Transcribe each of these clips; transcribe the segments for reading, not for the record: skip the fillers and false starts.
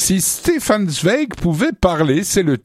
Si Stefan Zweig pouvait parler, c'est le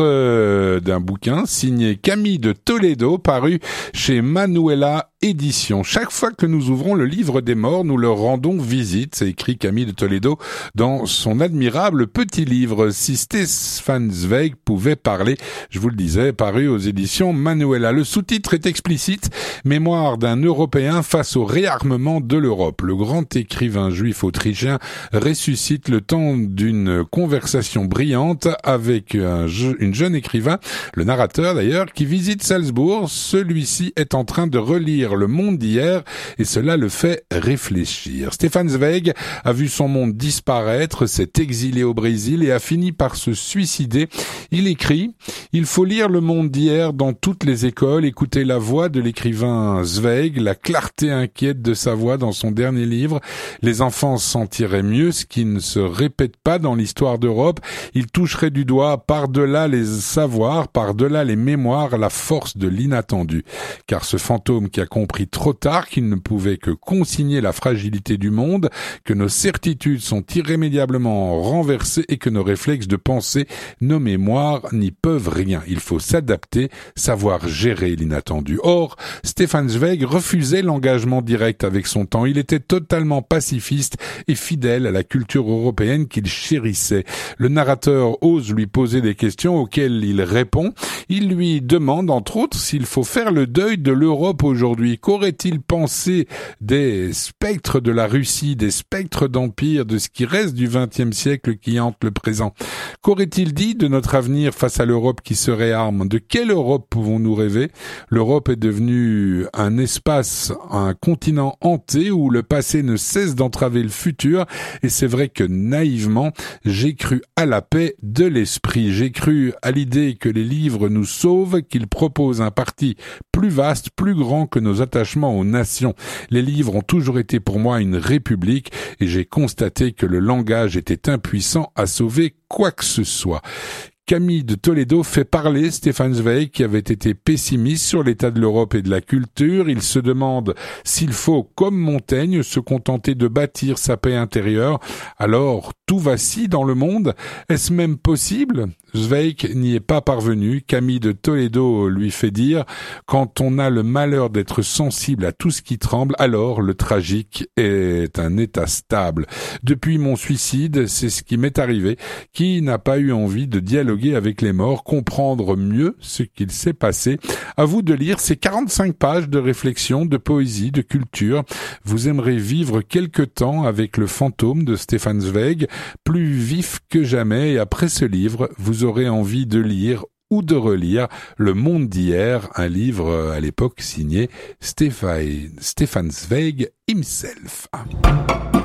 titre d'un bouquin signé Camille de Toledo, paru chez Manuela Édition. Chaque fois que nous ouvrons le livre des morts, nous leur rendons visite, c'est écrit Camille de Toledo dans son admirable petit livre. Si Stefan Zweig pouvait parler, je vous le disais, paru aux éditions Manuela. Le sous-titre est explicite, mémoire d'un Européen face au réarmement de l'Europe. Le grand écrivain juif autrichien ressuscite le temps d'une conversation brillante avec une jeune écrivain, le narrateur d'ailleurs, qui visite Salzbourg. Celui-ci est en train de relire Le Monde d'hier et cela le fait réfléchir. Stefan Zweig a vu son monde disparaître, s'est exilé au Brésil et a fini par se suicider. Il écrit « Il faut lire Le Monde d'hier dans toutes les écoles, écouter la voix de l'écrivain Zweig, la clarté inquiète de sa voix dans son dernier livre. Les enfants sentiraient mieux ce qui ne se répète pas dans l'histoire d'Europe. Ils toucheraient du doigt par-delà les savoirs, par-delà les mémoires, la force de l'inattendu. Car ce fantôme qui a compris trop tard qu'il ne pouvait que consigner la fragilité du monde, que nos certitudes sont irrémédiablement renversées et que nos réflexes de pensée, nos mémoires n'y peuvent rien. Il faut s'adapter, savoir gérer l'inattendu. Or, Stefan Zweig refusait l'engagement direct avec son temps. Il était totalement pacifiste et fidèle à la culture européenne qu'il chérissait. Le narrateur ose lui poser des questions auxquelles il répond. Il lui demande, entre autres, s'il faut faire le deuil de l'Europe aujourd'hui. Qu'aurait-il pensé des spectres de la Russie, des spectres d'empire, de ce qui reste du XXe siècle qui hante le présent? Qu'aurait-il dit de notre avenir face à l'Europe qui se réarme? De quelle Europe pouvons-nous rêver? L'Europe est devenue un espace, un continent hanté où le passé ne cesse d'entraver le futur, et c'est vrai que naïvement, j'ai cru à la paix de l'esprit. J'ai cru à l'idée que les livres nous sauvent, qu'ils proposent un parti plus vaste, plus grand que nos attachements aux nations. Les livres ont toujours été pour moi une république et j'ai constaté que le langage était impuissant à sauver quoi que ce soit. Camille de Toledo fait parler Stefan Zweig qui avait été pessimiste sur l'état de l'Europe et de la culture. Il se demande s'il faut, comme Montaigne, se contenter de bâtir sa paix intérieure. Alors, tout vacille dans le monde. Est-ce même possible? Zweig n'y est pas parvenu. Camille de Toledo lui fait dire « Quand on a le malheur d'être sensible à tout ce qui tremble, alors le tragique est un état stable. Depuis mon suicide, c'est ce qui m'est arrivé. Qui n'a pas eu envie de dialoguer avec les morts, comprendre mieux ce qu'il s'est passé? À vous de lire ces 45 pages de réflexion, de poésie, de culture. Vous aimerez vivre quelque temps avec le fantôme de Stefan Zweig, plus vif que jamais, et après ce livre, vous aurez envie de lire ou de relire Le Monde d'hier, un livre à l'époque signé Stefan Zweig himself.